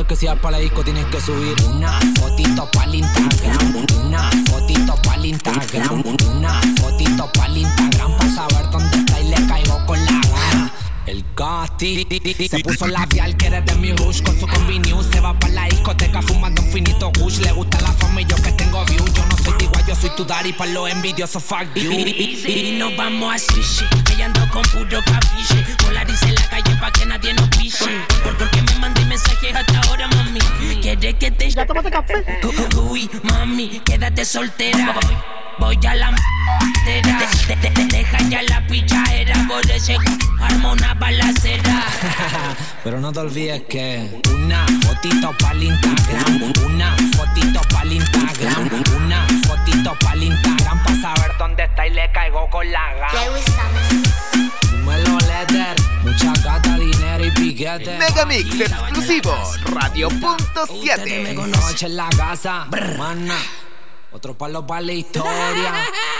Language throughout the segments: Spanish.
que si vas pa' la disco tienes que subir una fotito pa'l Instagram, una fotito pa'l Instagram, una fotito pa'l Instagram, pa' saber dónde está y le caigo con la gana. El Casti se puso labial, quiere de mi rush. Con su combi news se va pa' la discoteca fumando un finito kush. Le gusta la fama y yo que tengo view. Yo no soy igual, yo soy tu daddy pa' los envidiosos, fuck you. Y nos vamos a sushi. Ella ando con puro capiche. Polarice en la calle pa' que nadie nos piche. Porque me mandé mensajes hasta ahora, mami. ¿Quieres que te... ¿Ya tomaste café? Uy, mami, quédate soltera. Voy a la m***era. Deja ya la pichadera. Por ese arma una balacera. Pero no te olvides que una fotito pa'l Instagram, una fotito pa'l Instagram, una fotito pa'l Instagram, pa' saber dónde está y le caigo con la gana. Dímelo, Letter, mucha gata, dinero y piquete. Megamix exclusivo, Radio.7. Noche en la casa, mana. Otro palo para la historia.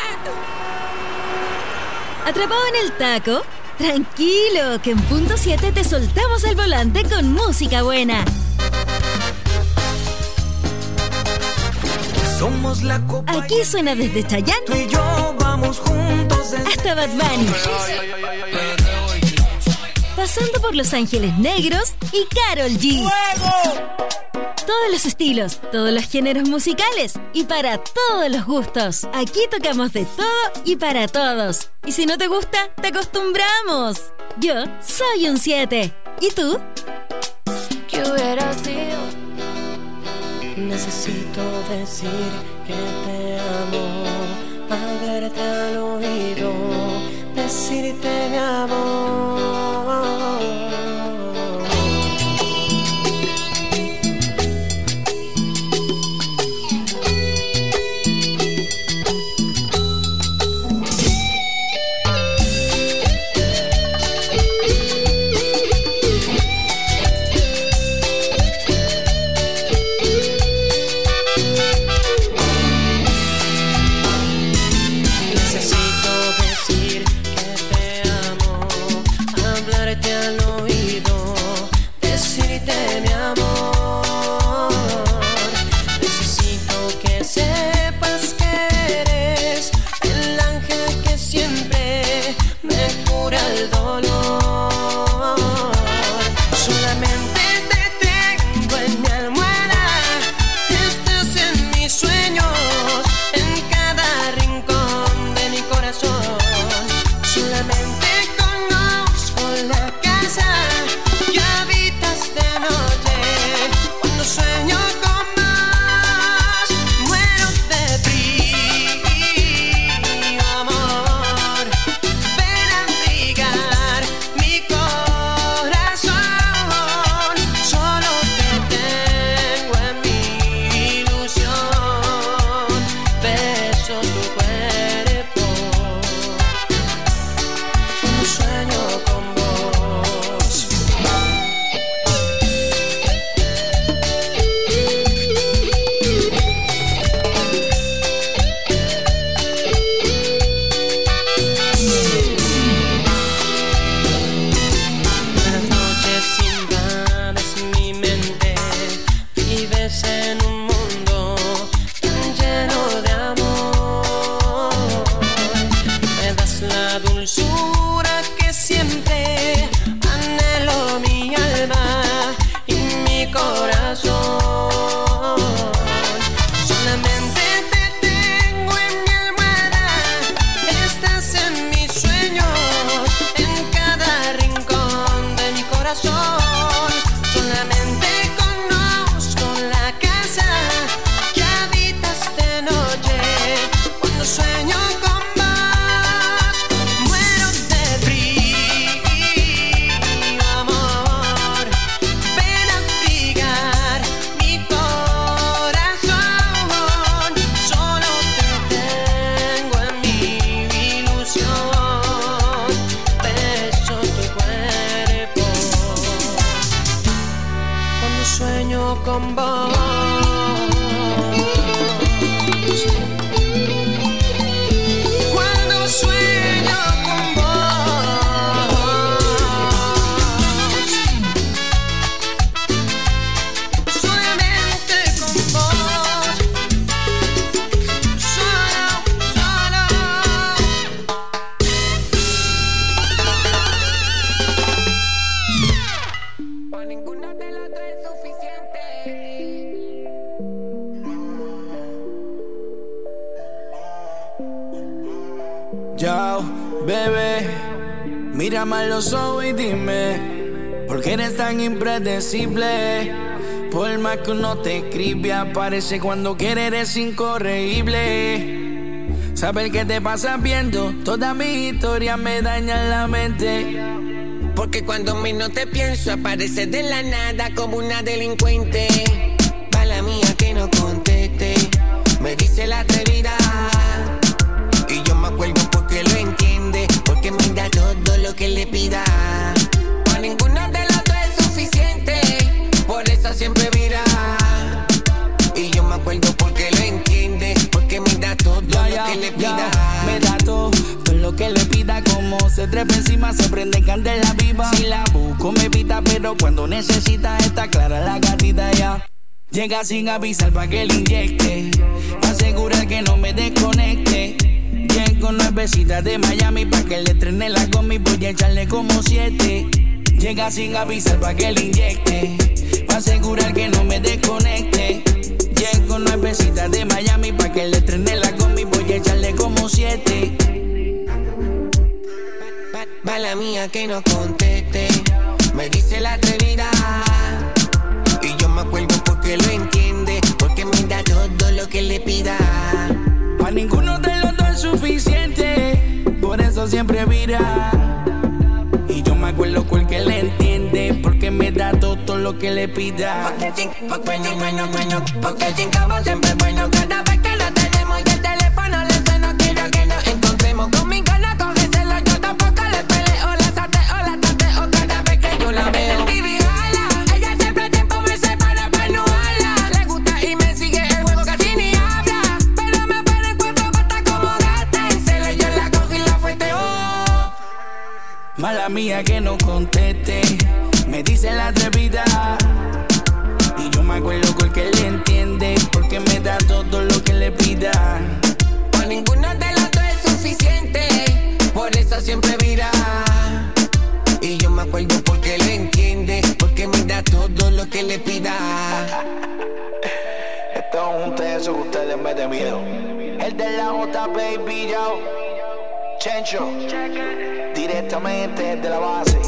¿Atrapado en el taco? Tranquilo, que en punto 7 te soltamos el volante con música buena. Somos la copa. Aquí suena desde Chayanne Tú y yo vamos juntos hasta Bad Bunny, pasando por Los Ángeles Negros y Karol G. Todos los estilos, todos los géneros musicales y para todos los gustos. Aquí tocamos de todo y para todos. Y si no te gusta, te acostumbramos. Yo soy un 7. ¿Y tú? ¿Qué hubiera sido? Necesito decir que te amo, hablarte al oído, decirte mi amor. Yo, bebé, mírame a los ojos y dime, ¿por qué eres tan impredecible? Por más que uno te escribe, aparece cuando quiere, eres incorregible. Saber qué te pasa viendo toda mi historia me daña la mente. Porque cuando menos te pienso, apareces de la nada como una delincuente. Mala mía que no conteste, me dice la atrevida. Y yo me acuerdo porque lo entiende, porque me da todo lo que le pida. Pa' ninguno de los dos es suficiente, por eso siempre vira. Y yo me acuerdo porque lo entiende, porque me da todo lo que le pida. Me da todo lo que le pida, como se trepa encima, se prende candela viva. Si la busco me evita, pero cuando necesita está clara la gatita ya. Llega sin avisar pa' que le inyecte, pa' asegurar que no me desconecte. Llego nuevecita de Miami pa' que le estrene la combi, voy a echarle como 7. Llega sin avisar pa' que le inyecte, pa' asegurar que no me desconecte. Llego nuevecita de Miami pa' que le estrene la combi, voy a echarle como 7. Mala mía que no conteste, me dice la atrevida. Y yo me acuerdo porque lo entiende, porque me da todo lo que le pida. Pa' ninguno de los dos es suficiente, por eso siempre vira. Y yo me acuerdo porque le entiende, porque me da todo lo que le pida. Porque sin cabo siempre es bueno. Cada vez que lo tenemos y el teléfono le suena, quiero que nos encontremos. Con mi gana cógeselo, yo tampoco le peleo. La sateo, la tateo cada vez que yo la veo. Vivi jala, ella siempre tiempo me separa para no hablar. Le gusta y me sigue el juego, casi ni habla. Pero me para en cuatro patas como gata. En celo yo la cojo y la fueteo. Mala mía que no conteste, me dice la atrevida. Y yo me acuerdo porque le entiende, porque me da todo lo que le pida. Pa' ninguno de los dos es suficiente, por eso siempre vira. Y yo me acuerdo porque le entiende, porque me da todo lo que le pida. Esto es un teso que ustedes me den miedo. El de la J, baby, yo. Chencho, directamente desde la base.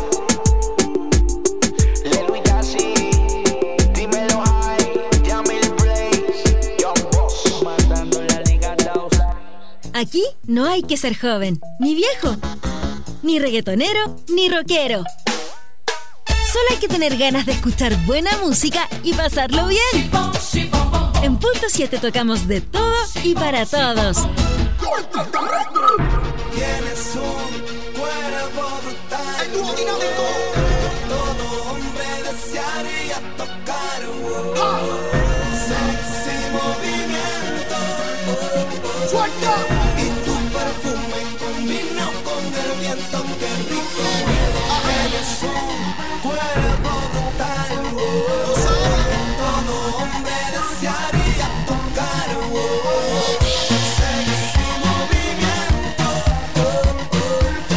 Leluy Casi, dímelo high, Yamil Blaze, Young Boss, matando la Liga 2. Aquí no hay que ser joven, ni viejo, ni reggaetonero, ni rockero. Solo hay que tener ganas de escuchar buena música y pasarlo bien. En Punto 7 tocamos de todo y para todos. Tienes un cuerpo brutal. El dúo dinámico. Todo hombre desearía tocar. Sexy movimiento. Suelta. Y tu perfume combina con el viento. Qué rico. Tienes un cuerpo brutal. Todo hombre desearía tocar. Sexy movimiento.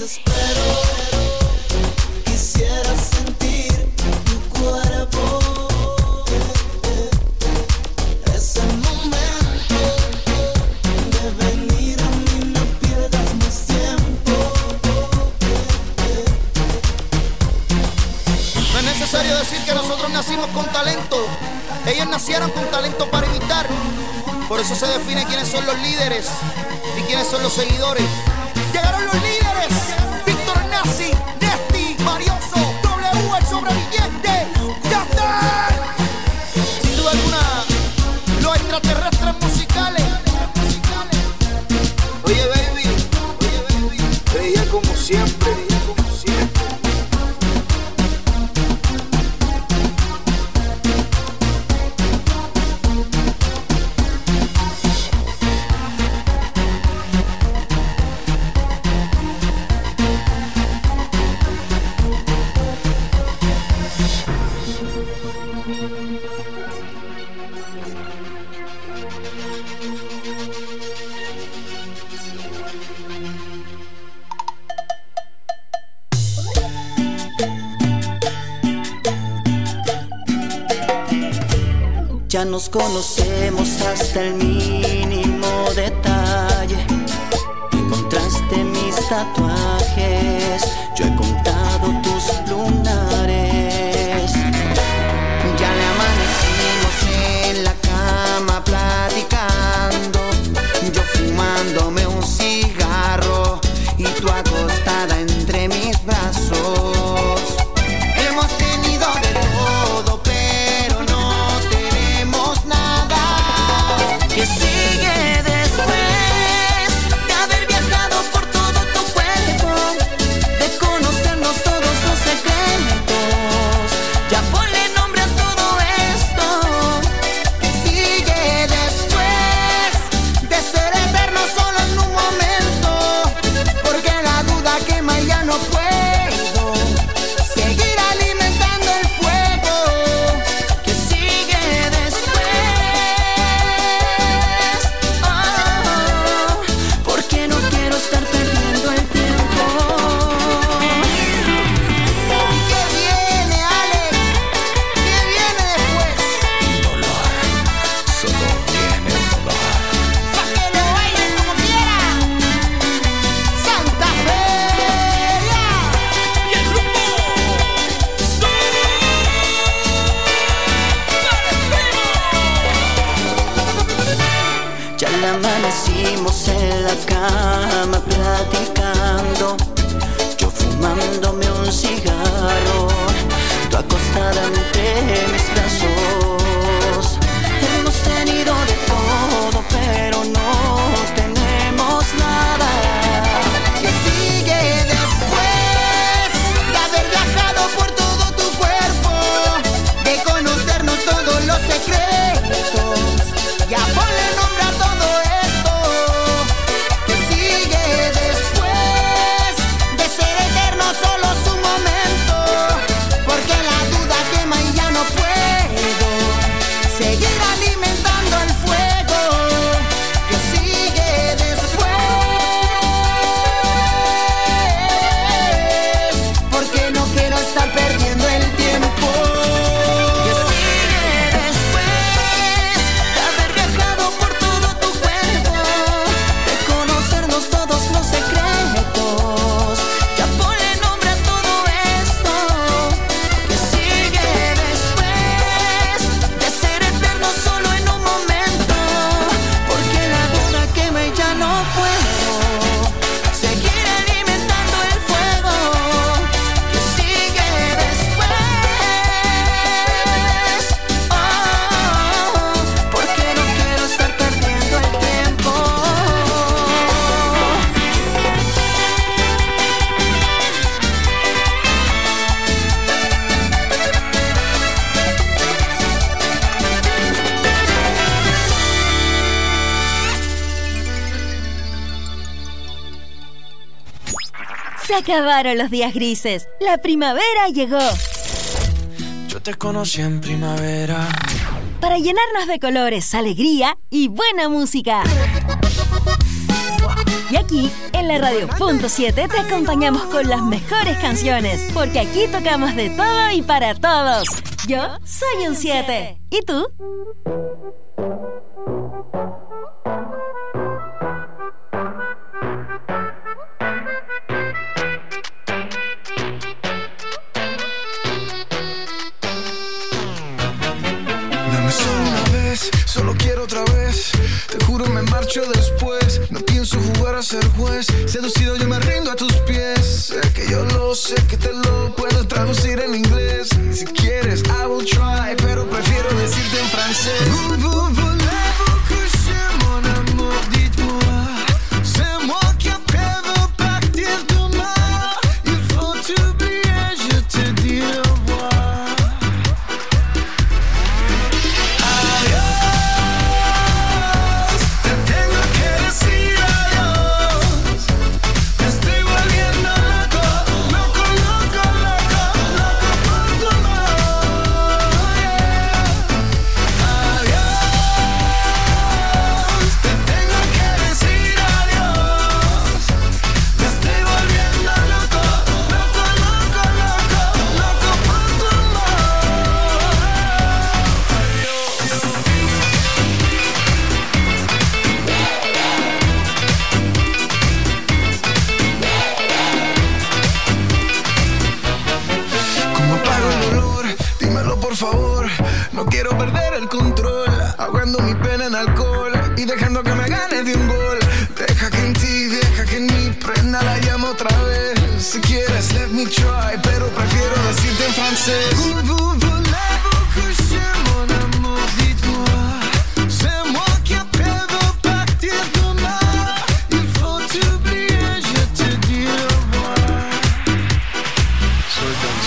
desespero. Quisiera sentir tu cuerpo. Es el momento de venir a mí, no pierdas más tiempo. No es necesario decir que nosotros nacimos con talento. Ellos nacieron con talento para imitar. Por eso se define quiénes son los líderes y quiénes son los seguidores. Llegaron los líderes: Víctor Nazi, Nesti, Marioso, W, el sobreviviente, Yandel. Sin duda alguna, los extraterrestres musicales. Oye baby, ella como siempre. Ya nos conocemos hasta el mínimo detalle. Encontraste mis tatuajes, yo he contado tus lunares. Ya le amanecimos en la cama platicando, yo fumándome un cigarro y tú acostada entre mis brazos. Hemos tenido de todo, pero no tenemos nada. Que sigue después de haber viajado por todo tu cuerpo, de conocernos todos los secretos. Ya ponle nombre a todo esto. Que sigue después de ser eterno solo en un momento, porque la duda quema y ya no puedo seguir alimentando el fuego. Que sigue después, porque no quiero estar perdiendo el tiempo. ¿Qué viene, Alex? ¿Qué viene después? Dolor, solo viene el dolor. Pa' que lo bailen como quieran. Santa Feria y el grupo Ya le amanecimos en la cama platicando, yo fumándome un cigarro, tú acostada entre mis brazos. Hemos tenido de todo, pero no tenemos nada. Que sigue después de haber viajado por todo tu cuerpo, de conocernos todos los secretos. Ya ponle nombre a todo esto. Que sigue después de ser eterno solo su momento, porque la duda quema y ya no puedo seguir alimentando el fuego. Que sigue después, porque no quiero estar perdiendo el tiempo. Que sigue después de haber viajado por todo tu cuerpo, de conocernos todos los secretos. Ya ponle nombre a todo esto. Que sigue después de ser eterno solo en un momento, porque la duda quema y ya no puedo seguir alimentando el fuego. Que sigue después, porque no quiero estar perdiendo el tiempo. Se acabaron los días grises. La primavera llegó. Yo te conocí en primavera. Para llenarnos de colores, alegría y buena música. Y aquí, en la Radio.7, te acompañamos con las mejores canciones, porque aquí tocamos de todo y para todos. Yo soy un 7. ¿Y tú? Solo quiero otra vez, te juro me marcho después. No pienso jugar a ser juez, seducido yo me rindo a tus pies. Sé que yo lo sé, que te lo puedo traducir en inglés. Si quieres, I will try, pero prefiero decirte en francés. Voulez-vous coucher mon amour, dites-moi. C'est moi qui appelle partir demain. Il faut t'oublier, je te dis au revoir. Por favor, no quiero perder el control, ahogando mi pena en alcohol y dejando que me gane de un gol. Deja que en ti, deja que en mí prenda la llama otra vez. Si quieres, let me try, pero prefiero decirte en francés. Voulez-vous coucher mon amour, dites-moi. C'est moi qui appelle partir demain. Il faut t'oublier, je te dis au revoir. Suelta.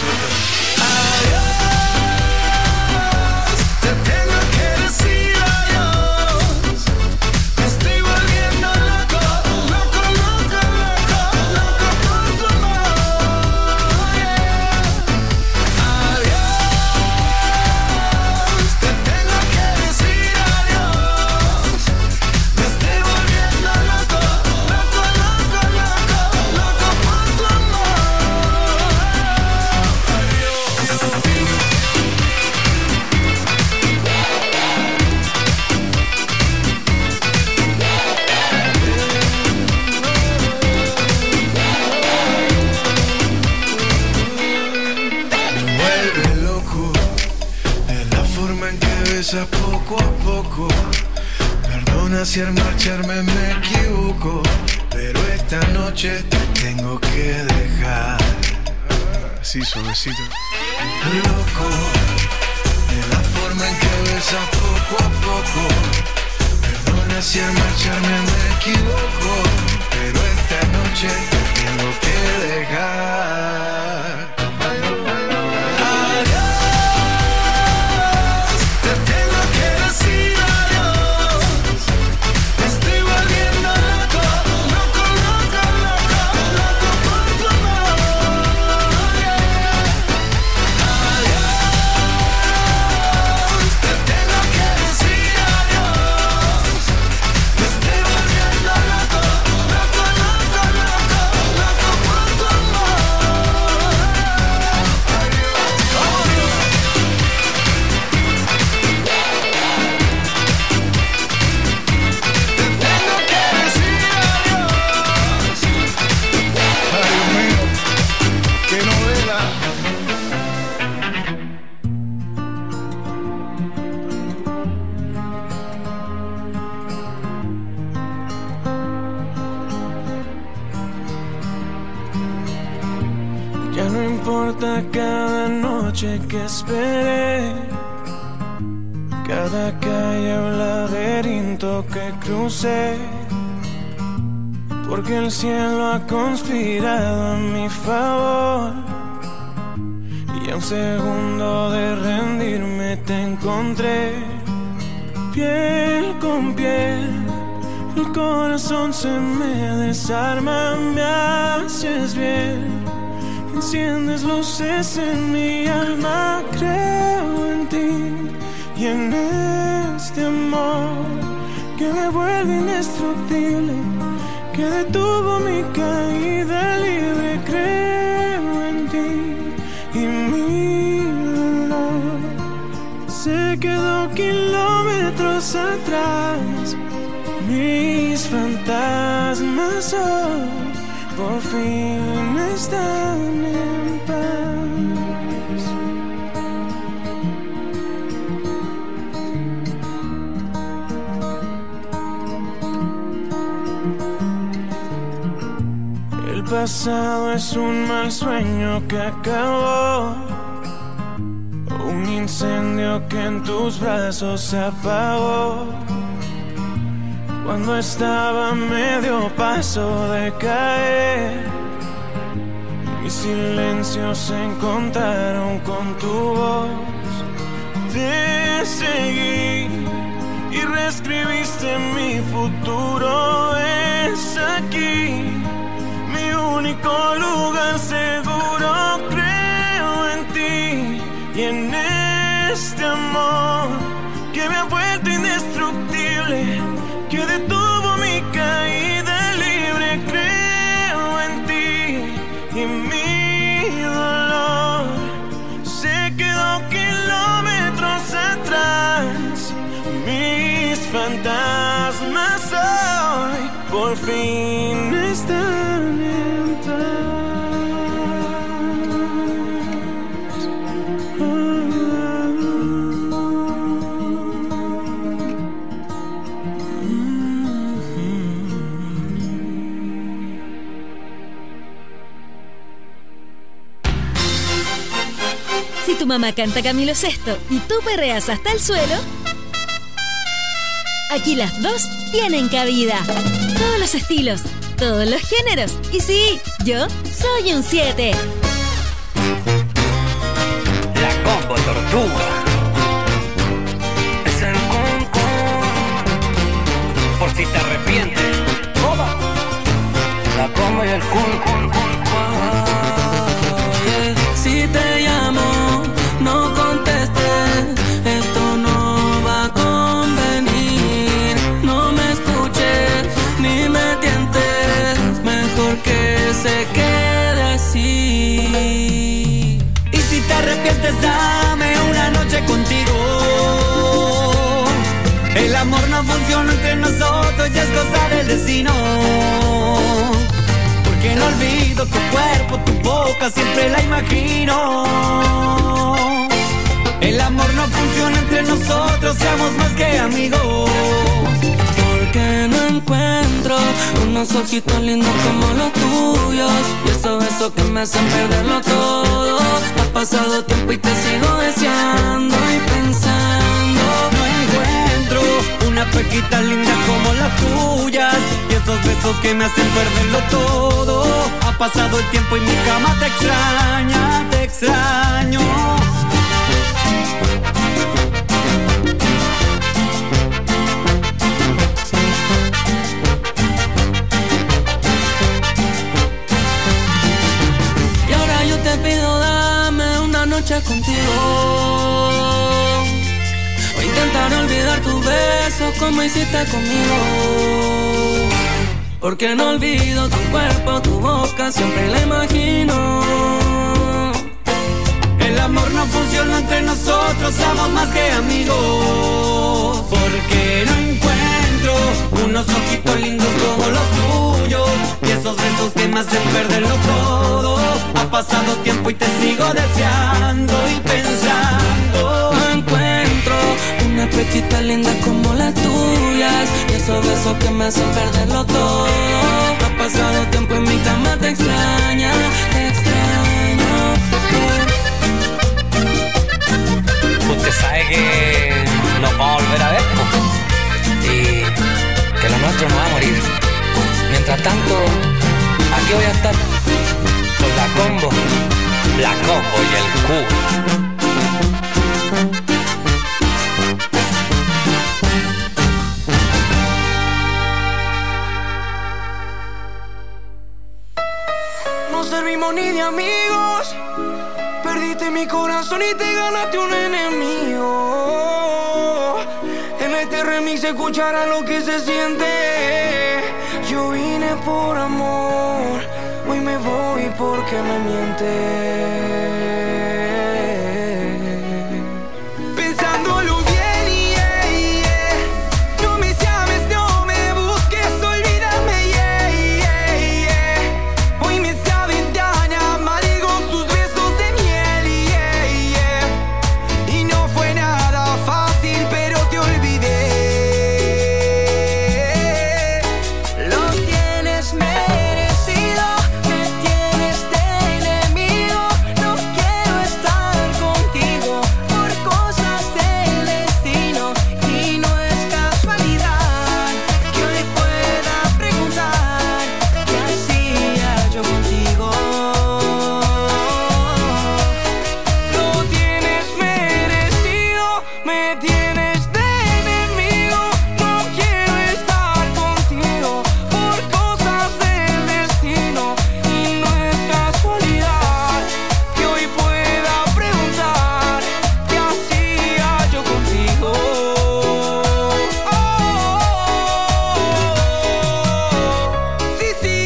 Poco a poco, perdona si al marcharme me equivoco, pero esta noche te tengo que dejar. Así suavecito. Loco, de la forma en que besas poco a poco, perdona si al marcharme me equivoco, pero esta noche te tengo que dejar. Cada noche que esperé, cada calle o laberinto que crucé, porque el cielo ha conspirado a mi favor, y a un segundo de rendirme te encontré, piel con piel, el corazón se me desarma, me haces bien. Enciendes luces en mi alma, creo en ti y en este amor que me vuelve indestructible, que detuvo mi caída libre. Creo en ti y mi dolor se quedó kilómetros atrás. Mis fantasmas hoy por fin están en paz. El pasado es un mal sueño que acabó, un incendio que en tus brazos se apagó. Cuando estaba a medio paso de caer, mis silencios se encontraron con tu voz. Te seguí y reescribiste mi futuro. Es aquí mi único lugar seguro. Creo en ti y en este amor que me ha vuelto indestructible, que detuvo mi caída libre. Creo en ti y mi dolor se quedó kilómetros atrás. Mis fantasmas hoy por fin están en paz. Si tu mamá canta Camilo VI y tú perreas hasta el suelo, aquí las dos tienen cabida. Todos los estilos, todos los géneros. Y sí, yo soy un 7. La Combo Tortuga. Es el concón. Por si te arrepientes. La Combo y el concón. Si te llamo, no contestes, esto no va a convenir. No me escuches, ni me tientes, mejor que se quede así. Y si te arrepientes, dame una noche contigo. El amor no funciona entre nosotros, ya es cosa del destino. Que no olvido tu cuerpo, tu boca, siempre la imagino. El amor no funciona entre nosotros, seamos más que amigos. Porque no encuentro unos ojitos lindos como los tuyos, y esos besos que me hacen perderlo todo. Ha pasado tiempo y te sigo deseando y pensando. No encuentro una pequita linda como las tuyas, y esos besos que me hacen perderlo todo. Ha pasado el tiempo y mi cama te extraña, te extraño. Y ahora yo te pido, dame una noche contigo. Intentar olvidar tus besos como hiciste conmigo. Porque no olvido tu cuerpo, tu boca, siempre la imagino. El amor no funciona entre nosotros, somos más que amigos. Porque no encuentro unos ojitos lindos como los tuyos, y esos besos que me hacen perderlo todo. Ha pasado tiempo y te sigo deseando y pensando. No encuentro una pechita linda como las tuyas, y esos besos que me hacen perderlo todo. Ha pasado tiempo y mi cama te extraña, te extraño. Usted sabe que nos vamos a volver a ver, ¿no? Y que lo nuestro no va a morir. Mientras tanto, aquí voy a estar con la Combo y el Q. No servimos ni de amigos, perdiste mi corazón y te ganaste un enemigo. En este remix se escuchará lo que se siente. Yo vine por amor, hoy me voy porque me mientes. Pensándolo bien, no me llames, no me busques, olvídame, hoy me saben tan amargos tus besos de miel, y no fue nada fácil, pero te olvidé. Lo tienes merecido, me tienes de enemigo, no quiero estar contigo por cosas del destino, y no es casualidad que hoy pueda preguntar qué hacía yo contigo. Lo tienes merecido, me tienes de enemigo, no quiero estar contigo por cosas del destino, y no es casualidad que hoy pueda preguntar qué hacía yo contigo. Sí, sí,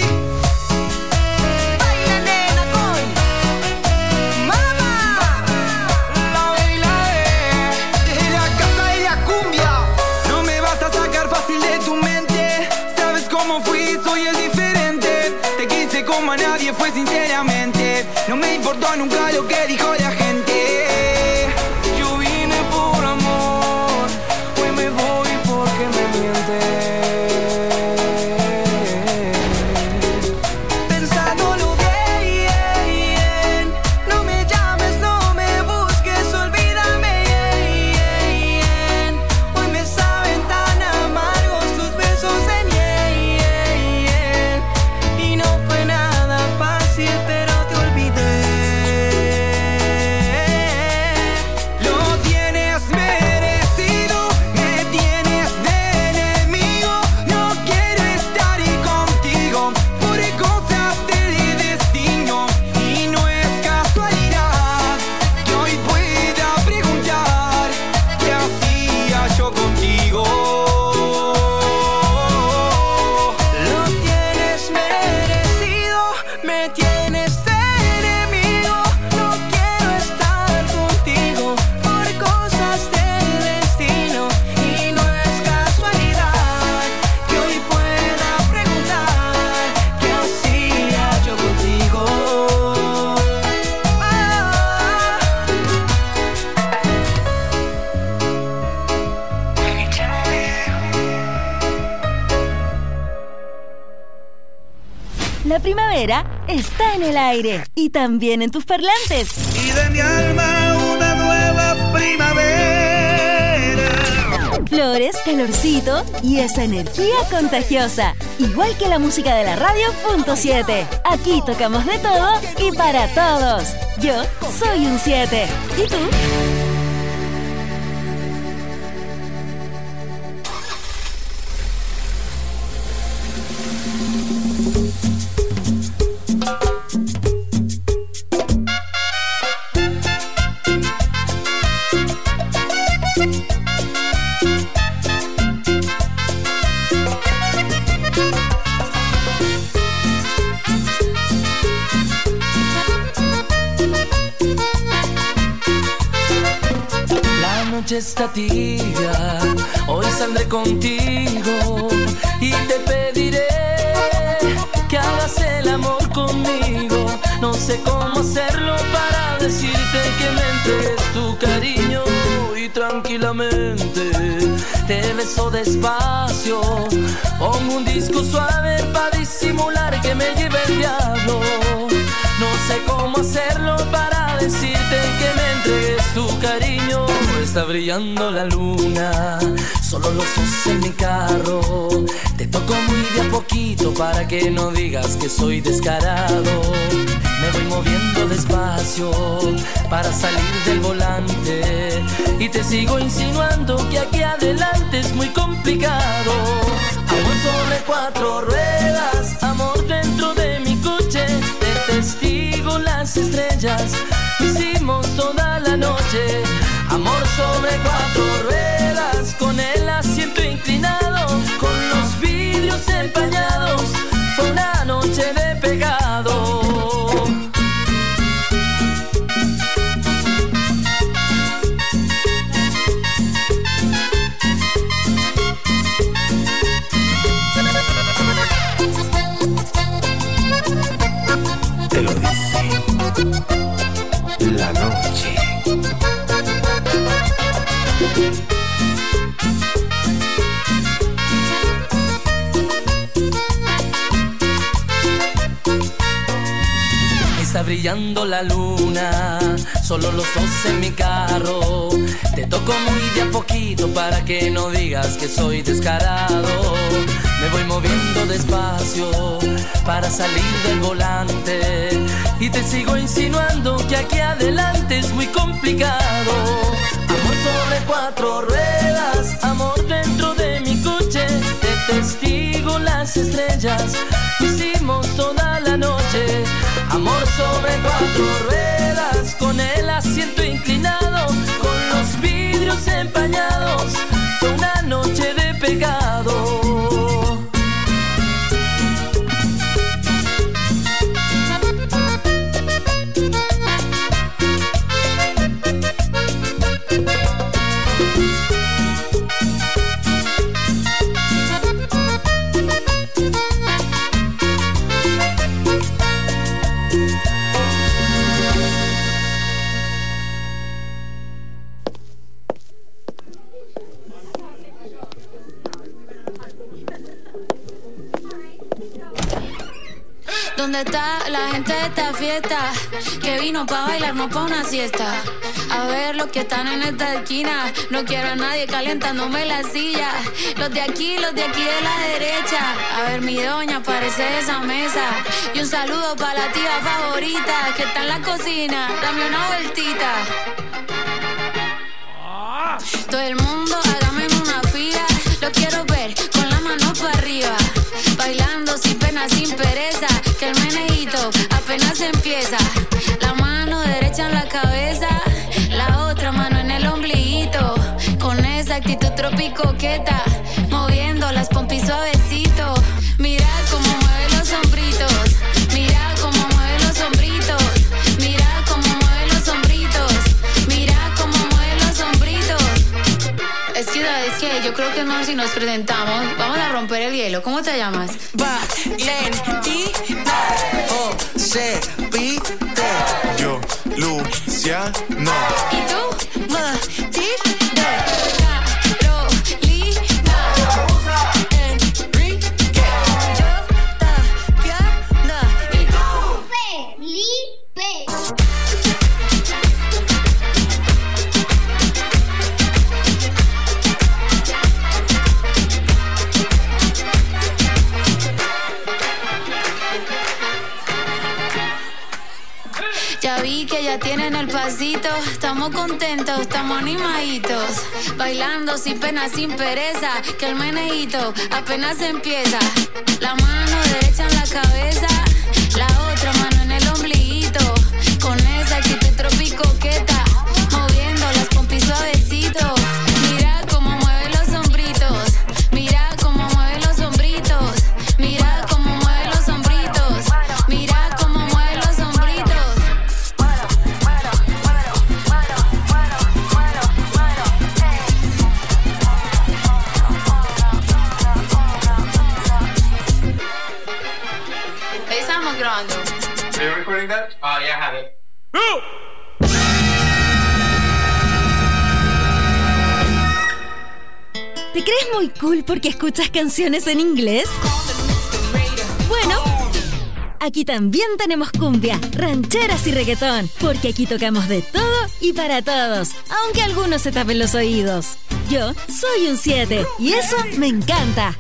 baila nena con mamá, la baila desde la casa de la cumbia. No me vas a sacar fácil de tu mente, sabes cómo fui, soy el diferente. Te quise como a nadie, fue sinceramente, no me importó nunca lo que dijo la gente. Yo vine por amor, hoy me voy porque me mientes. Pensándolo bien, no me llames, no me busques, olvídame, hoy me saben tan amargos tus besos de miel, y no fue nada fácil, pero te olvidé. Lo tienes merecido, me tienes de enemigo, no quiero estar contigo por cosas del destino, y no es casualidad que hoy pueda preguntar qué hacía yo contigo. Lo tienes merecido, me tienes de enemigo, no quiero estar contigo por cosas del destino, y no es casualidad que hoy pueda preguntar qué hacía yo contigo. La primavera está en el aire y también en tus parlantes. Y de mi alma una nueva primavera. Flores, calorcito y esa energía contagiosa. Igual que la música de la radio.7. Aquí tocamos de todo y para todos. Yo soy un 7. ¿Y tú? La noche está tibia, hoy saldré contigo y te pediré que hagas el amor conmigo. No sé cómo hacerlo para decirte que me entregues tu cariño, y tranquilamente te beso despacio. Pongo un disco suave para disimular que me lleve el diablo. No sé cómo hacerlo para decirte que me entregues tu cariño. Está brillando la luna, solo los dos en mi carro. Te toco muy de a poquito para que no digas que soy descarado. Me voy moviendo despacio para salir del volante, y te sigo insinuando que aquí adelante es muy complicado. Amor sobre 4 ruedas, amor dentro de mi coche, de testigo las estrellas, lo hicimos toda la noche. Amor sobre 4 ruedas, con el asiento inclinado, con los vidrios empañados. La noche. Está brillando la luna, solo los dos en mi carro. Te toco muy de a poquito para que no digas que soy descarado. Me voy moviendo despacio para salir del volante y te sigo insinuando que aquí adelante es muy complicado. Amor sobre 4 ruedas, amor dentro de mi coche. Te testigo las estrellas, hicimos toda la noche. Amor sobre 4 ruedas, con el asiento inclinado, con los vidrios empañados, fue una noche de pecado. ¿Dónde está la gente de esta fiesta? Que vino pa' bailar, no pa' una siesta. A ver los que están en esta esquina. No quiero a nadie calentándome la silla. Los de aquí de la derecha. A ver mi doña, parece de esa mesa. Y un saludo pa' la tía favorita que está en la cocina. Dame una vueltita. Todo el mundo hágame una fila. Lo quiero ver con la mano para arriba. Bailando sin pena, sin pereza. Que el meneíto apenas empieza. La mano derecha en la cabeza, la otra mano en el ombliguito. Con esa actitud tropicoqueta, moviendo las pompis suavecito. Mira cómo mueve los hombritos. Mira cómo mueve los hombritos. Mira cómo mueve los hombritos. Mira cómo mueve los hombritos. Es que yo creo que no, si nos presentamos, vamos a romper el hielo. ¿Cómo te llamas? Valentina José Pite. Yo, Luciano. ¿Y tú? Matilde. Ya vi que ya tienen el pasito. Estamos contentos, estamos animaditos. Bailando sin pena, sin pereza. Que el meneíto apenas empieza. La mano derecha en la cabeza, la otra mano en el ombliguito. Con esa actitud tropicoqueta, moviendo las pompis suavecito. Mira cómo mueve los hombritos. Mira cómo mueve los hombritos. Mira cómo mueve los hombritos. Mira cómo mueve los hombritos. Estamos grabando. Are you recording that? Oh, yeah, I have it. ¿Te crees muy cool porque escuchas canciones en inglés? Bueno, aquí también tenemos cumbia, rancheras y reggaetón, porque aquí tocamos de todo y para todos, aunque algunos se tapen los oídos. Yo soy un 7 y eso me encanta.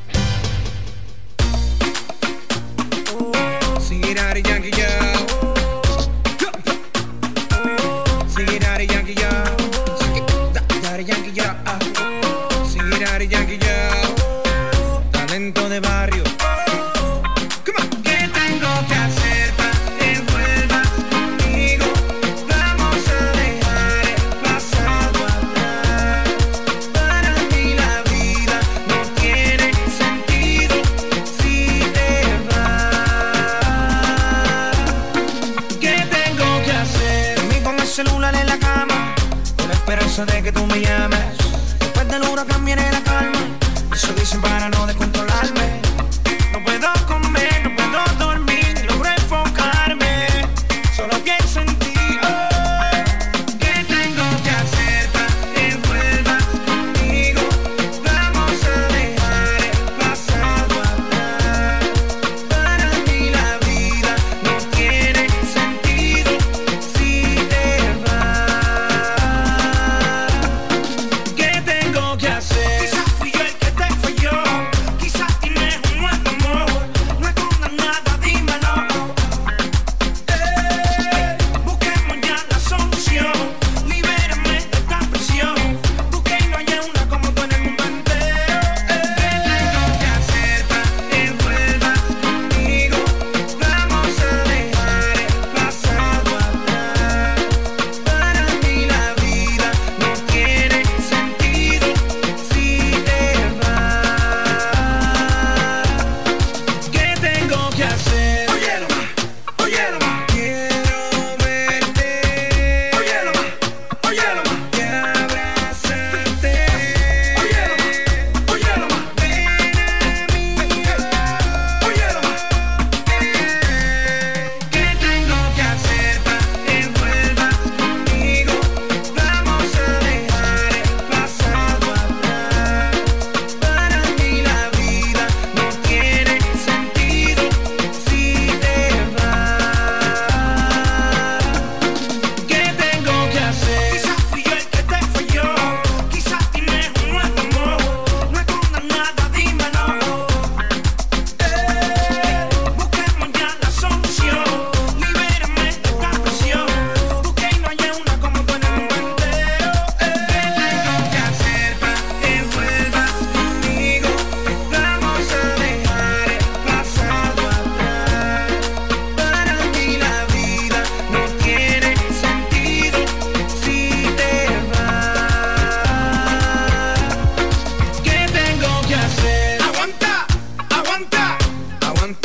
Sing it out of Yankee, yo. Sing it out of Yankee, yo. Sing it out of Yankee, yo. Sing it out of Yankee, yo. Talento de barrio. Come on. ¿Qué tengo que hacer para que vuelvas conmigo? Vamos a dejar el pasado atrás. Para mí la vida no tiene sentido si te vas. ¿Qué tengo que hacer? Dormí con el celular en la cama, con la esperanza de que tú me llames. Después del huracán viene la calma. Eso dicen para no descontrolarme. No puedo comer, no puedo dormir, logro enfocarme. Solo pienso en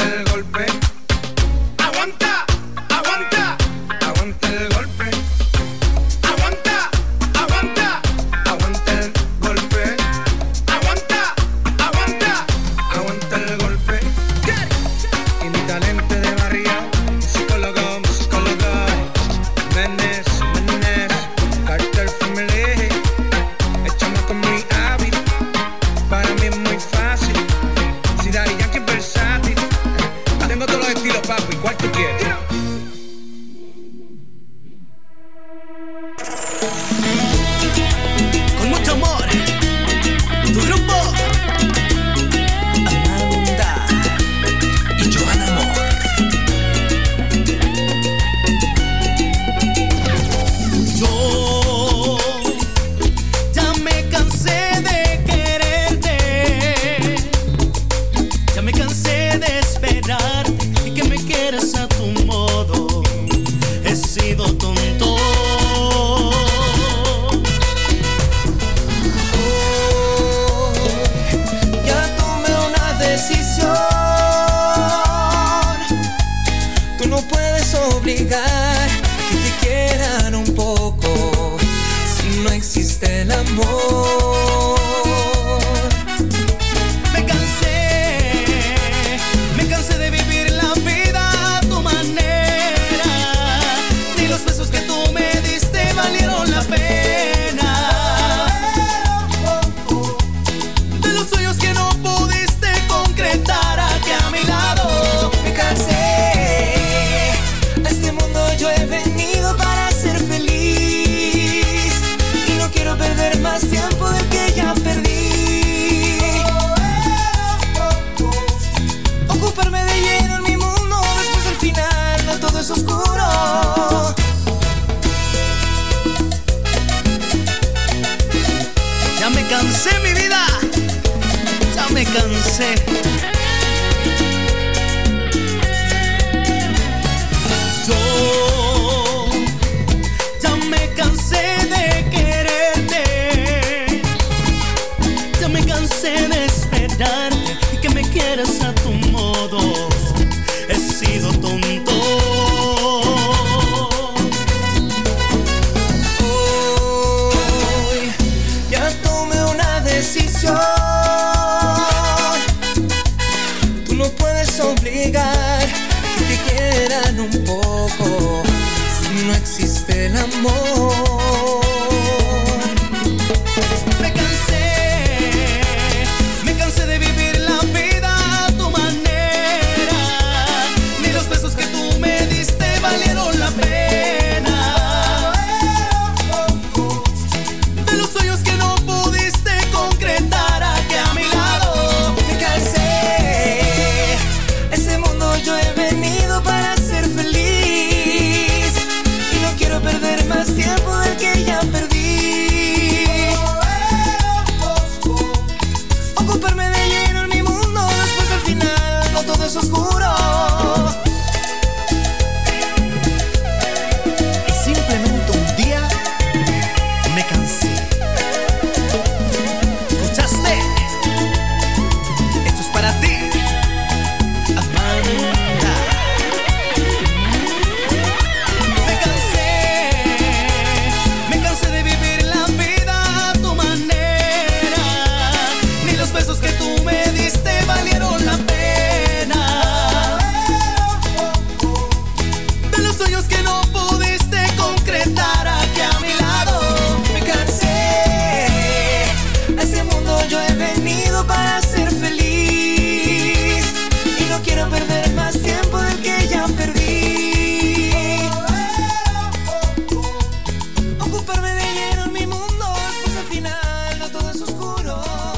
Aguanta el golpe. Aguanta, aguanta, aguanta el golpe. Aguanta, aguanta, aguanta el golpe. Aguanta, aguanta, aguanta el golpe. Y mi talento de barrio, psicólogo, Menes, Carter Family. Echamos con mi hábil, para mí es muy fácil. Si Daddy Yankee es versátil, tengo todos los estilos, papi. ¿Cuál tú quieres? Con mucho amor, tu grupo Amanda y Johanna Amor. Yo ya me cansé de quererte, ya me cansé de esperarte y que me quieras a tu modo. He sido tonto. Ya tomé una decisión. Tú no puedes obligar a que te quieran un poco si no existe el amor. Me cansé de vivir la vida a tu manera. Ni los besos que tú me diste valieron la pena. De los sueños que no pudiste concretar aquí a mi lado. Me cansé. A este mundo yo he venido para ser feliz y no quiero perder más tiempo del que ya perdí. Ocuparme de lleno en mi mundo, después al final no todo es oscuro. Ya me cansé, mi vida. Ya me cansé. Yo ya me cansé de quererte, ya me cansé de esperarte y que me quieras a tu modo. He sido tonto. Hoy ya tomé una decisión. Tú no puedes obligar que te quieran un poco si no existe el amor. Me cansé de vivir la vida a tu manera. Ni los besos que tú me diste valieron la pena. De los sueños que no pudiste concretar aquí a mi lado. Me cansé. Ese mundo yo he venido para ser feliz y no quiero perder más tiempo del que ya perdí. Ocuparme de lleno en mi mundo, después al final no todo es oscuro. Y simplemente un día me cansé. ¿Escuchaste? Esto es para ti, Amanda. Me cansé de vivir la vida a tu manera. Ni los besos que tú me diste valieron la pena. De los sueños que no pudiste concretar aquí a mi lado. Me cansé. A ese mundo yo he venido para ser feliz y no quiero perder más tiempo del que ya perdí. Ocuparme de lleno en mi mundo, después al final no todo es oscuro.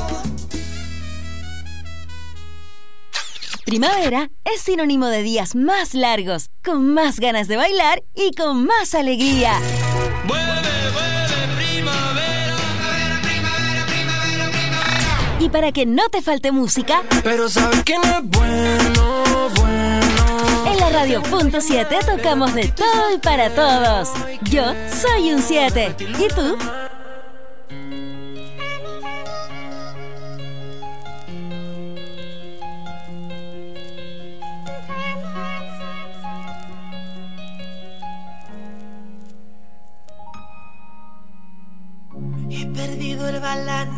Primavera es sinónimo de días más largos, con más ganas de bailar y con más alegría. Y para que no te falte música, pero sabes que no es bueno, bueno. en la Radio.7 tocamos de todo y para todos. Yo soy un 7. ¿Y tú?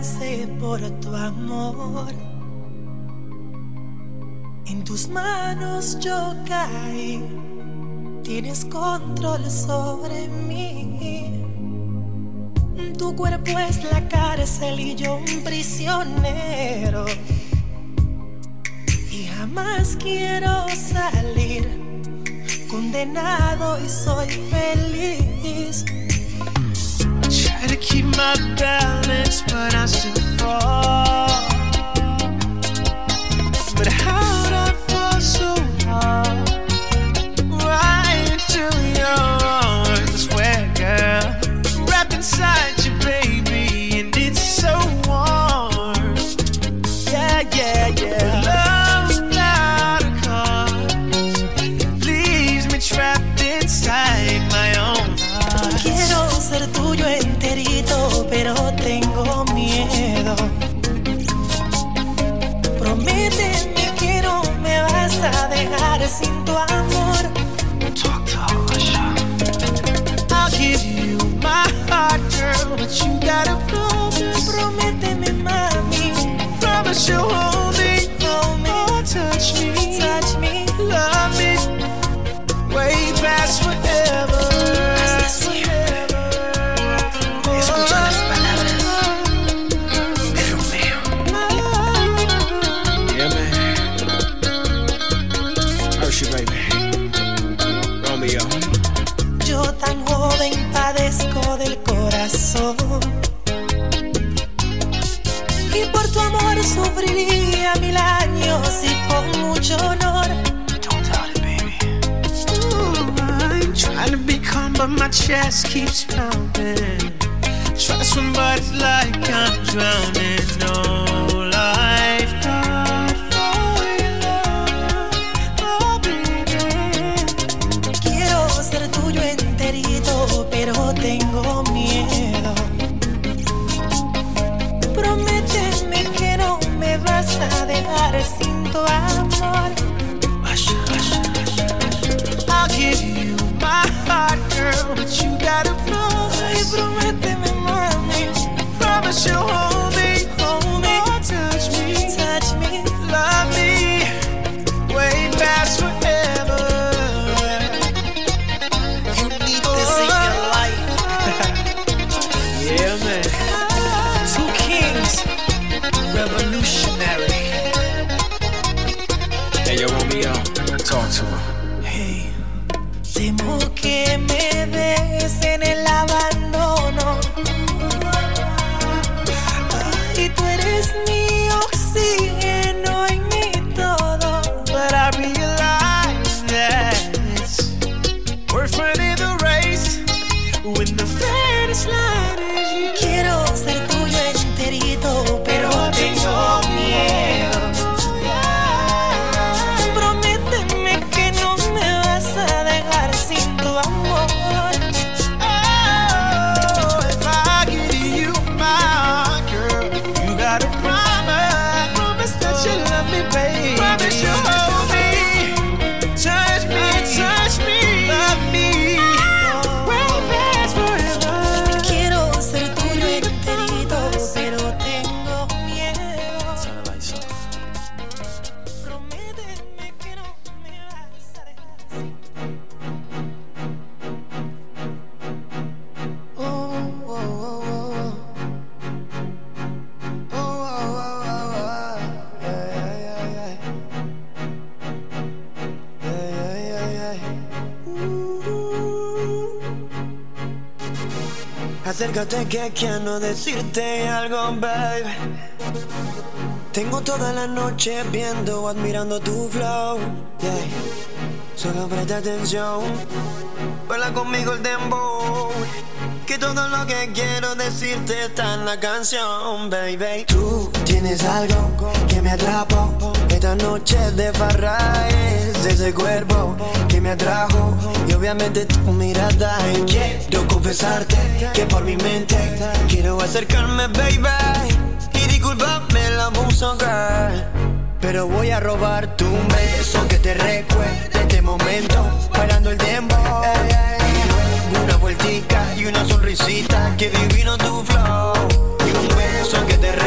hice por tu amor. En tus manos yo caí, tienes control sobre mí. Tu cuerpo es la cárcel y yo un prisionero. Y jamás quiero salir, condenado y soy feliz. Try to keep my balance, but I still fall. But how'd I fall so hard? Right into your arms, where, girl, wrapped inside you, baby, and it's so warm. Yeah, yeah, yeah. Love without a cause leaves me trapped inside my own heart. Quiero ser tuyo enterito, pero tengo miedo. Prométeme que no me vas a dejar sin tu amor. I'll give you my heart, girl, but you gotta promise. Prométeme, mami. Promise you'll hold me, oh, touch me, love me, way past forever. Escucha las palabras de Romeo. Yeah, man. Hershey, baby. Romeo. Yo tan joven padezco del corazón, y por tu amor sufriría 1000 años y con mucho honor. I'm trying to be calm, but my chest keeps pounding. Try to swim, but it's like I'm drowning. No lifeguard for your love, oh baby. Quiero ser tuyo enterito, pero tengo miedo. Prométeme que no me vas a dejar sin tu amor. I'll give you my heart, girl, but you gotta promise. Ay, prométeme, mami. Promise you'll hold me, oh, touch me, love me, way past forever. You need this in your life. Yeah, man. 2 Kings, revolutionary. Hey, yo, Romeo, talk to her. Hey, temo que me des en el abandono. Ay, tú eres mi oxígeno y mi todo. But I realize that it's worth running the race when the finish line is you. Quiero ser tuyo enterito, pero tengo miedo. Prométeme que no me vas a dejar sin tu amor. Oh, if I give you my heart, girl, you gotta promise that you love me, baby. Promise you'll hold me, touch me, love me, way past forever. Quiero ser tuyo enterito, pero tengo miedo. Prométeme que no me vas a dejar sin Acércate que quiero decirte algo, baby. Tengo toda la noche viendo, admirando tu flow, yeah. Solo presta atención, baila conmigo el dembow, que todo lo que quiero decirte está en la canción, baby. Tú tienes algo que me atrapó, esta noche de farra es ese cuerpo que me atrajo, y obviamente tu mirada. Y quiero confesarte que por mi mente quiero acercarme, baby, y discúlpame el abuso, girl, pero voy a robarte un beso que te recuerde este momento, bailando el dembow. Una vueltica y una sonrisita, que divino tu flow, y un beso que te recuerde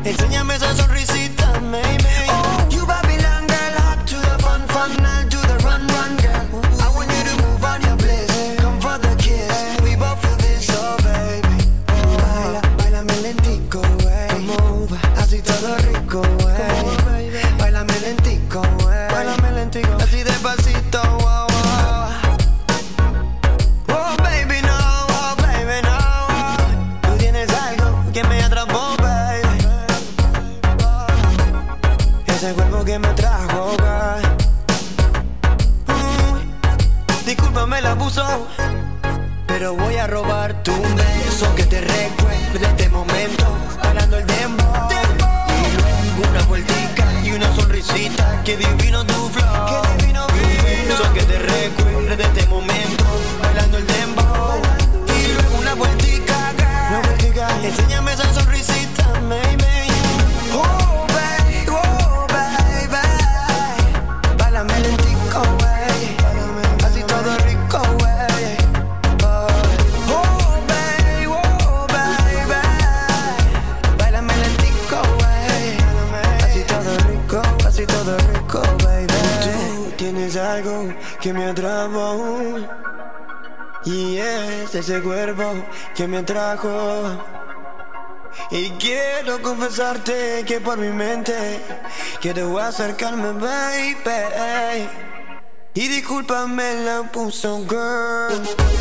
Enséñame esa sonrisita, maybe. Oh, you Babylon girl, hot to the fun, I'll do the run, girl. I want you to move on your bliss. Come for the kiss, we both feel this, oh baby. Baila, bailame lentico, move, así todo rico, bailame lentico, así despacito, wow, wow. Oh baby no, tú tienes algo que me atrapó, baby. Ese cuerpo que me trajo, girl. Discúlpame el abuso, pero voy a robar tu beso que te recuerde este momento, bailando el dembow. Y luego una vueltica y una sonrisita, que divino tu flow, que divino, beso que te recuerde este momento, bailando el dembow. Y luego una vueltica, girl. Enséñame esa sonrisita, maybe. Oh baby, bailame lentico, wey. Así todo rico, wey. Oh baby, bailame lentico, wey. Así todo rico, baby. Tú tienes algo que me atrapó, y es ese cuerpo que me atrajo. Y quiero confesarte que por mi mente quiero acercarme, baby. Y discúlpame la puso, girl.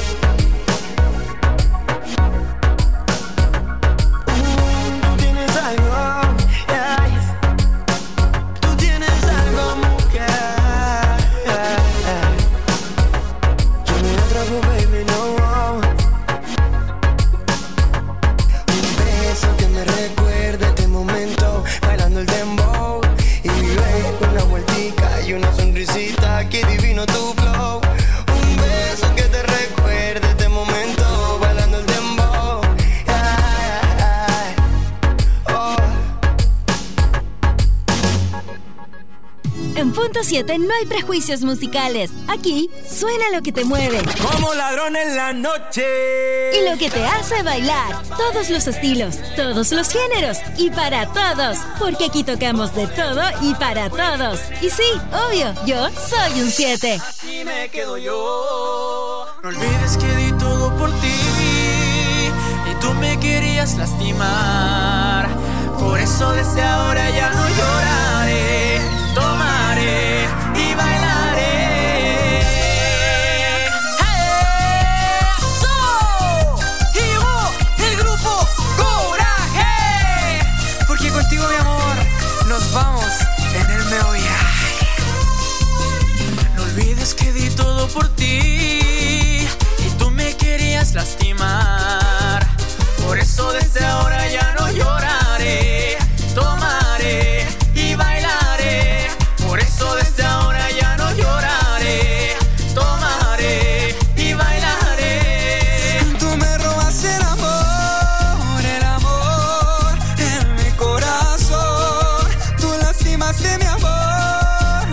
Tú tienes algo, yeah. Tú tienes algo, mujer. Que me atrapó, baby, no. Que me recuerde este momento, bailando el dembow. Y luego una vueltica y una sonrisita, que divino tu flow. Un beso que te recuerde este momento, bailando el dembow. Oh. En Punto 7 no hay prejuicios musicales. Aquí suena lo que te mueve. Como ladrón en la noche. Y lo que te hace bailar. Todos los estilos, todos los géneros y para todos. Porque aquí tocamos de todo y para todos. Y sí, obvio, yo soy un 7. Aquí me quedo yo. No olvides que di todo por ti y tú me querías lastimar. Por eso desde ahora ya no lloraré. Tomaré y bailaré. ¡Eso! Y llegó el grupo Coraje. Porque contigo, mi amor, nos vamos en el meollo. No olvides que di todo por ti y tú me querías lastimar. Por eso desde ahora ya no lloraré. Tomaré y bailaré. Por eso desde ahora ya no lloraré. Tomaré y bailaré. Tú me robas el amor en mi corazón. Tú lastimaste mi amor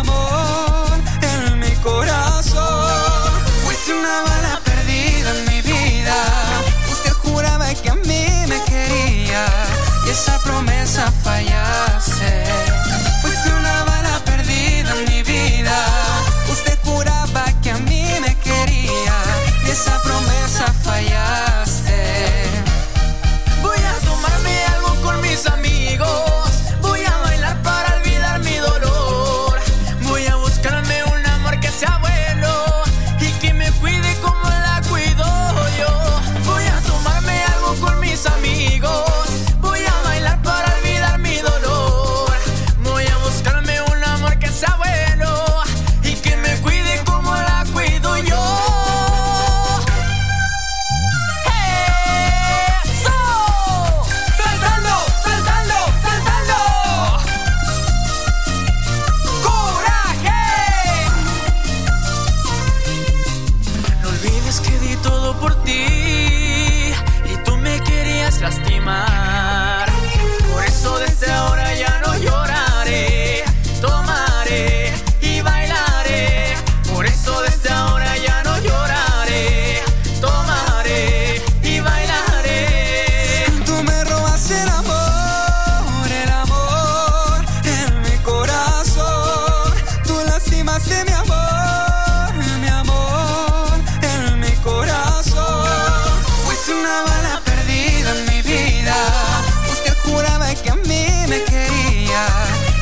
en mi corazón. Fuiste una bala perdida en mi vida. Usted juraba que a mí me quería y esa promesa fallaste. Fuiste una bala perdida en mi vida. Usted juraba que a mí me quería y esa promesa fallaste. Voy a tomarme algo con mis amigos. Voy a bailar para olvidar mi dolor. Voy a buscarme un amor que sea bueno y que me cuide como la cuido yo. Voy a tomarme algo con mis amigos. Voy a bailar para olvidar mi dolor.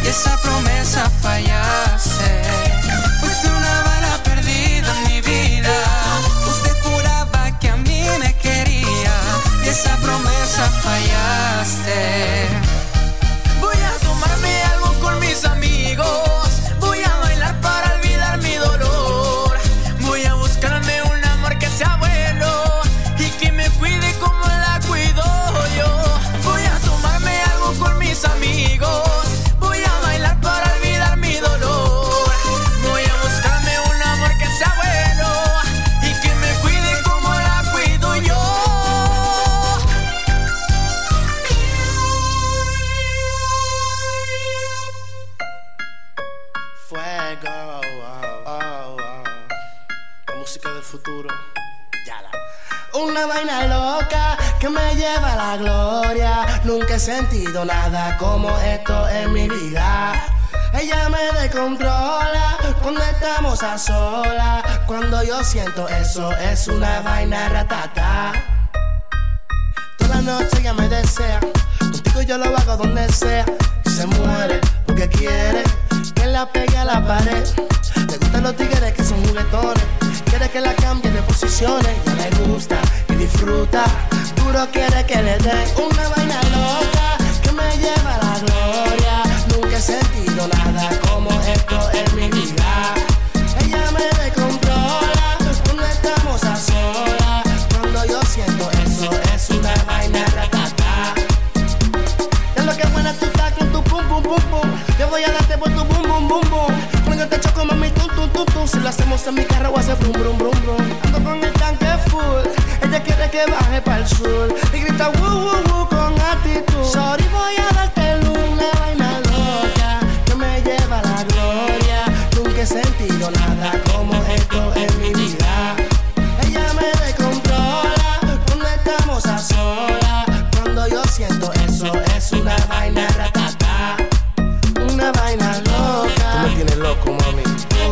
esa promesa fallaste. Fuiste una bala perdida en mi vida. Usted juraba que a mí me quería y esa promesa fallaste. Voy a tomarme algo con mis amigos. Voy a bailar para olvidar mi dolor. Voy a buscarme un amor que sea bueno y que me cuide como la cuido yo. Voy a tomarme algo con mis amigos. Voy a bailar para olvidar mi dolor. Voy a buscarme un amor que sea bueno y que me cuide como la cuido yo. Fuego, la música del futuro. Una vaina loca que me lleva a la gloria. Nunca he sentido nada como esto en mi vida. Ella me descontrola cuando estamos a solas. Cuando yo siento eso es una vaina ratata. Toda la noche ella me desea. Contigo yo lo hago donde sea. Y se muere porque quiere que la pegue a la pared. Le gustan los tigres que son juguetones. Quiere que la cambie de posiciones. Ya le gusta y disfruta. Duro quiere que le dé una vaina loca que me lleva a la gloria. Nunca he sentido nada como esto en mi vida. Ella me descontrola cuando estamos a solas. Cuando yo siento eso es una vaina ratata. Es lo que buena tú estás con tu pum pum pum pum. Yo voy a darte por tu bum bum bum bum. Cuando yo te choco mami tum tum tum tum. Si lo hacemos en mi carro hace brum brum brum brum. Ando con el tanque full. Ella quiere que baje para el sur y grita woo woo woo con actitud. Sorry, voy a darte una vaina loca que me lleva a la gloria. Nunca he sentido nada como esto en mi vida. Ella me descontrola cuando estamos a solas. Cuando yo siento eso es una vaina ratata. Una vaina loca. Tú me tienes loco, mami.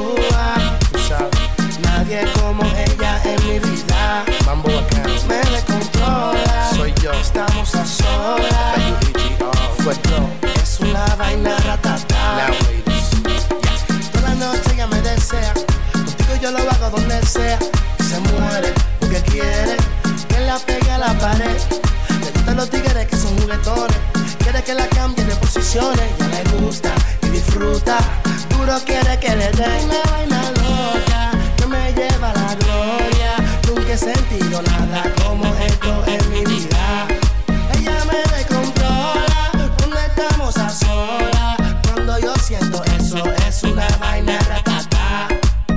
Tú sabes, nadie como ella en mi vida. Mambo bacano. Me descontrola. Soy yo. Estamos a solas. Fuego. Es una vaina ratata. Toda la noche ella me desea. Contigo yo lo hago donde sea. Se muere porque quiere que la pegue a la pared. Le gustan los tigres que son juguetones. Quiere que la cambie de posiciones. Ya le gusta y disfruta. Duro quiere que le dé una vaina loca que me lleva a la gloria. Nunca he sentido nada como esto en mi vida. Ella me descontrola cuando estamos a solas. Cuando yo siento eso es una vaina ratata.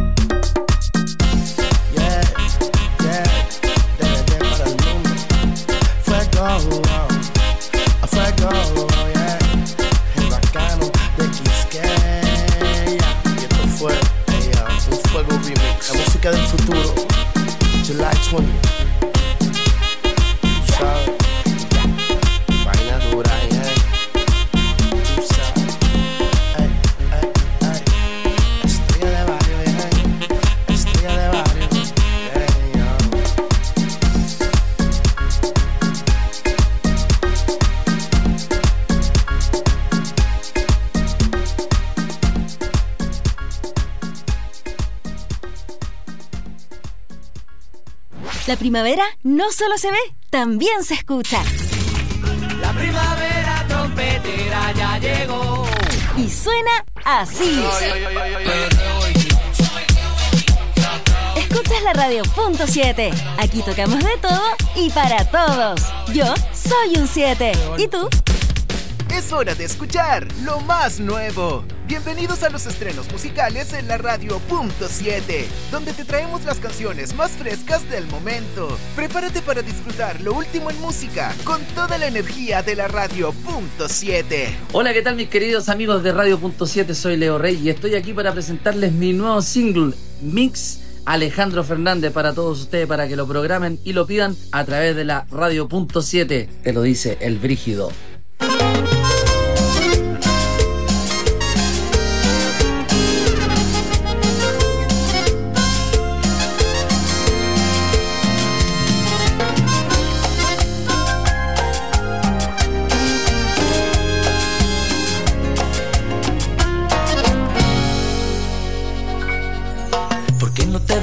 Yeah, yeah, desde para el mundo. Fuego, fuego, yeah. El bacano de Quisqueya. Y esto fue un fuego remix. La música del futuro. July 20. Tú sabes. Vaina dura, tú sabes. Estrella de barrio, estrella de barrio. La primavera no solo se ve, también se escucha. La primavera trompetera ya llegó. Y suena así. Escuchas la radio .7. Aquí tocamos de todo y para todos. Yo soy un 7. ¿Y tú? Es hora de escuchar lo más nuevo. Bienvenidos a los estrenos musicales en la radio .7, donde te traemos las canciones más frescas del momento. Prepárate para disfrutar lo último en música con toda la energía de la radio .7. Hola, ¿qué tal mis queridos amigos de Radio .7? Soy Leo Rey y estoy aquí para presentarles mi nuevo single, Mix Alejandro Fernández, para todos ustedes, para que lo programen y lo pidan a través de la radio .7. Te lo dice el Brígido.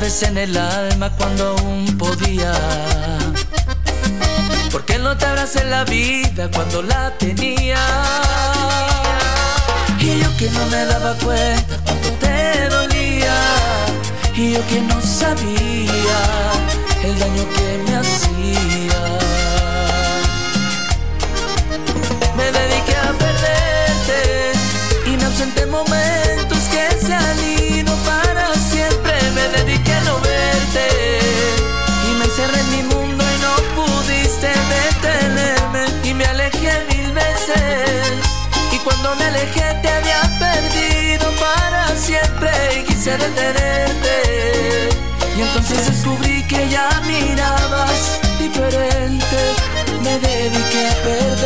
besé en el alma cuando aún podía. ¿Por qué no te abracé en la vida cuando la tenía? Y yo que no me daba cuenta cuando te dolía. Y yo que no sabía el daño que me hacía. Me dediqué a perderte y me ausenté en momentos que se han ido para siempre. Me dediqué a no verte y me encerré en mi mundo y no pudiste detenerme. Y me alejé 1000 veces y cuando me alejé te había perdido para siempre. Y quise detenerte y entonces descubrí que ya mirabas diferente. Me dediqué a perder